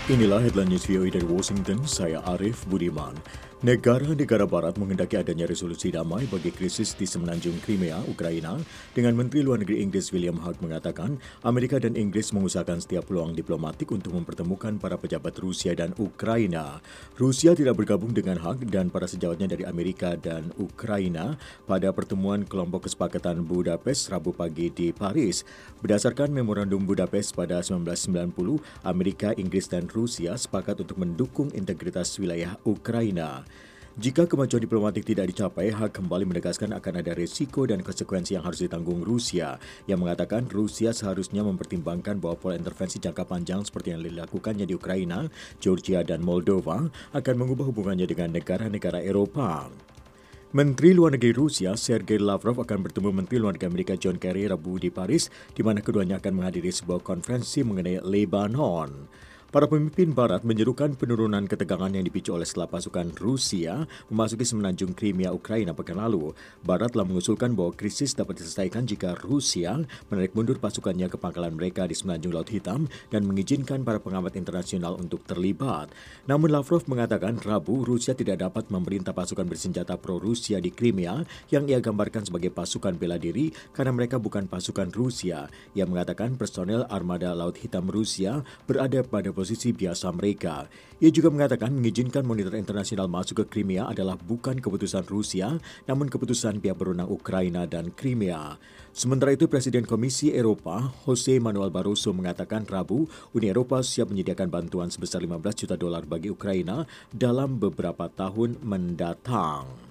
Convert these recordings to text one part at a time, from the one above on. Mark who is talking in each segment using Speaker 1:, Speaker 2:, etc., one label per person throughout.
Speaker 1: Inilah headline news VOA dari Washington, saya Arif Budiman. Negara-negara barat menghendaki adanya resolusi damai bagi krisis di semenanjung Crimea, Ukraina, dengan Menteri Luar Negeri Inggris William Hague mengatakan Amerika dan Inggris mengusahakan setiap peluang diplomatik untuk mempertemukan para pejabat Rusia dan Ukraina. Rusia tidak bergabung dengan Hague dan para sejawatnya dari Amerika dan Ukraina pada pertemuan kelompok kesepakatan Budapest Rabu pagi di Paris. Berdasarkan memorandum Budapest pada 1990, Amerika, Inggris dan Rusia sepakat untuk mendukung integritas wilayah Ukraina. Jika kemajuan diplomatik tidak dicapai, Hague kembali menegaskan akan ada risiko dan konsekuensi yang harus ditanggung Rusia, yang mengatakan Rusia seharusnya mempertimbangkan bahwa pola intervensi jangka panjang seperti yang dilakukannya di Ukraina, Georgia dan Moldova akan mengubah hubungannya dengan negara-negara Eropa. Menteri Luar Negeri Rusia, Sergei Lavrov akan bertemu Menteri Luar Negeri Amerika John Kerry Rabu di Paris, di mana keduanya akan menghadiri sebuah konferensi mengenai Lebanon. Para pemimpin Barat menyerukan penurunan ketegangan yang dipicu oleh setelah pasukan Rusia memasuki semenanjung Crimea, Ukraina pekan lalu. Barat telah mengusulkan bahwa krisis dapat diselesaikan jika Rusia menarik mundur pasukannya ke pangkalan mereka di semenanjung Laut Hitam dan mengizinkan para pengamat internasional untuk terlibat. Namun Lavrov mengatakan Rabu Rusia tidak dapat memerintah pasukan bersenjata pro-Rusia di Crimea yang ia gambarkan sebagai pasukan bela diri karena mereka bukan pasukan Rusia. Ia mengatakan personel armada Laut Hitam Rusia berada pada posisi biasa mereka. Ia juga mengatakan mengizinkan monitor internasional masuk ke Crimea adalah bukan keputusan Rusia, namun keputusan pihak berwenang Ukraina dan Crimea. Sementara itu, Presiden Komisi Eropa, Jose Manuel Barroso mengatakan Rabu, Uni Eropa siap menyediakan bantuan sebesar $15 juta bagi Ukraina dalam beberapa tahun mendatang.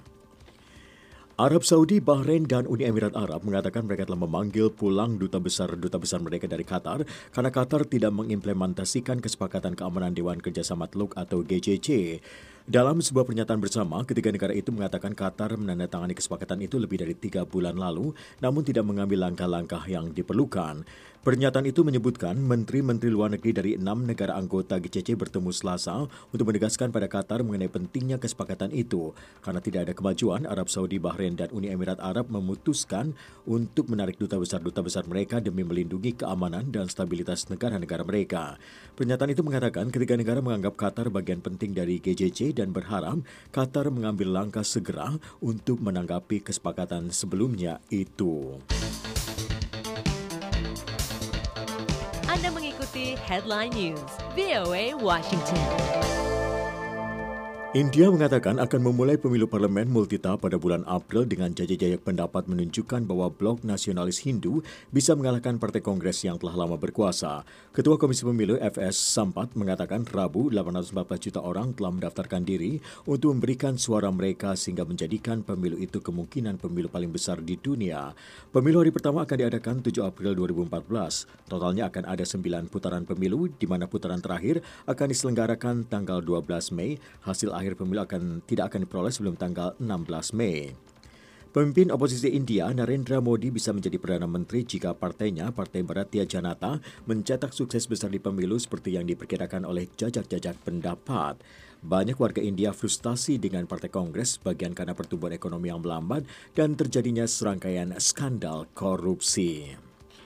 Speaker 1: Arab Saudi, Bahrain, dan Uni Emirat Arab mengatakan mereka telah memanggil pulang duta besar mereka dari Qatar karena Qatar tidak mengimplementasikan kesepakatan keamanan Dewan Kerjasama Teluk atau GCC. Dalam sebuah pernyataan bersama, ketiga negara itu mengatakan Qatar menandatangani kesepakatan itu lebih dari 3 bulan lalu, namun tidak mengambil langkah-langkah yang diperlukan. Pernyataan itu menyebutkan Menteri-Menteri Luar Negeri dari 6 negara anggota GCC bertemu Selasa untuk menegaskan pada Qatar mengenai pentingnya kesepakatan itu. Karena tidak ada kemajuan, Arab Saudi, Bahrain, dan Uni Emirat Arab memutuskan untuk menarik duta besar mereka demi melindungi keamanan dan stabilitas negara-negara mereka. Pernyataan itu mengatakan ketiga negara menganggap Qatar bagian penting dari GCC dan berharap Qatar mengambil langkah segera untuk menanggapi kesepakatan sebelumnya itu.
Speaker 2: Anda mengikuti Headline News, VOA Washington.
Speaker 1: India mengatakan akan memulai pemilu parlemen multitahap pada bulan April dengan jajak-jajak pendapat menunjukkan bahwa Blok Nasionalis Hindu bisa mengalahkan Partai Kongres yang telah lama berkuasa. Ketua Komisi Pemilu FS Sampat mengatakan Rabu 814 juta orang telah mendaftarkan diri untuk memberikan suara mereka sehingga menjadikan pemilu itu kemungkinan pemilu paling besar di dunia. Pemilu hari pertama akan diadakan 7 April 2014. Totalnya akan ada 9 putaran pemilu di mana putaran terakhir akan diselenggarakan tanggal 12 Mei. Hasil akhir pemilu tidak akan diperoleh sebelum tanggal 16 Mei. Pemimpin oposisi India, Narendra Modi bisa menjadi Perdana Menteri jika partainya, Partai Bharatiya Janata, mencetak sukses besar di pemilu seperti yang diperkirakan oleh jajak-jajak pendapat. Banyak warga India frustasi dengan Partai Kongres, bagian karena pertumbuhan ekonomi yang melambat dan terjadinya serangkaian skandal korupsi.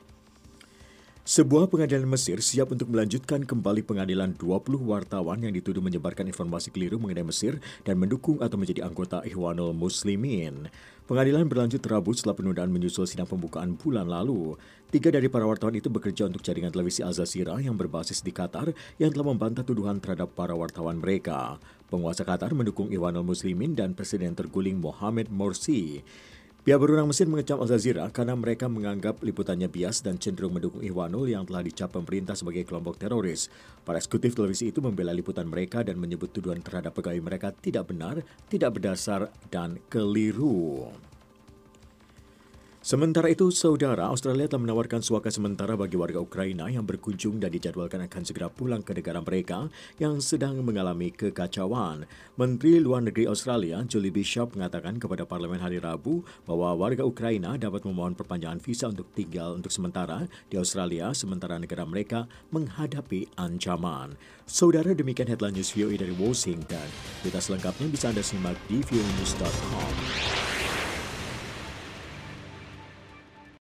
Speaker 1: Sebuah pengadilan Mesir siap untuk melanjutkan kembali pengadilan 20 wartawan yang dituduh menyebarkan informasi keliru mengenai Mesir dan mendukung atau menjadi anggota Ikhwanul Muslimin. Pengadilan berlanjut Rabu setelah penundaan menyusul sidang pembukaan bulan lalu. 3 dari para wartawan itu bekerja untuk jaringan televisi Al Jazeera yang berbasis di Qatar yang telah membantah tuduhan terhadap para wartawan mereka. Penguasa Qatar mendukung Ikhwanul Muslimin dan Presiden terguling Mohamed Morsi. Pihak berwenang Mesir mengecam Al Jazeera karena mereka menganggap liputannya bias dan cenderung mendukung Ikhwanul yang telah dicap pemerintah sebagai kelompok teroris. Para eksekutif televisi itu membela liputan mereka dan menyebut tuduhan terhadap pegawai mereka tidak benar, tidak berdasar, dan keliru. Sementara itu, Saudara, Australia telah menawarkan suaka sementara bagi warga Ukraina yang berkunjung dan dijadwalkan akan segera pulang ke negara mereka yang sedang mengalami kekacauan. Menteri Luar Negeri Australia, Julie Bishop, mengatakan kepada Parlemen hari Rabu bahwa warga Ukraina dapat memohon perpanjangan visa untuk tinggal untuk sementara di Australia sementara negara mereka menghadapi ancaman. Saudara, demikian headline news VOA dari Washington. Berita selengkapnya bisa Anda simak di voanews.com.